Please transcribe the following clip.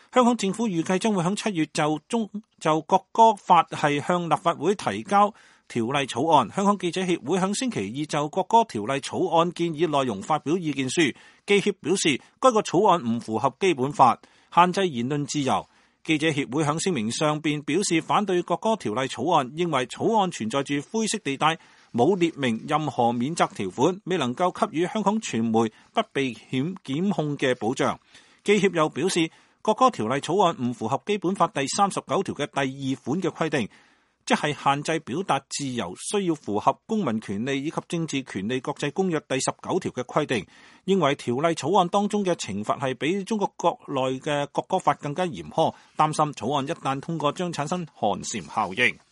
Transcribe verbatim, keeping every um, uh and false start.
香港政府預計將會喺七月就中就國歌法係向立法會提交條例草案。香港記者協會喺星期二就國歌條例草案建議內容發表意見書，記協表示該個草案唔符合基本法，限制言論自由。記者協會喺聲明上邊表示反對國歌條例草案，認為草案存在住灰色地帶，冇列明任何免責條款，未能夠給予香港傳媒不被檢檢控嘅保障。記協又表示，國歌條例草案唔符合基本法第三十九條嘅第二款嘅規定，即係限制表達自由需要符合公民權利以及政治權利國際公約第十九條嘅規定，認為條例草案當中嘅懲罰係比中國國內嘅國歌法更加嚴苛，擔心草案一旦通過將產生寒蟬效應。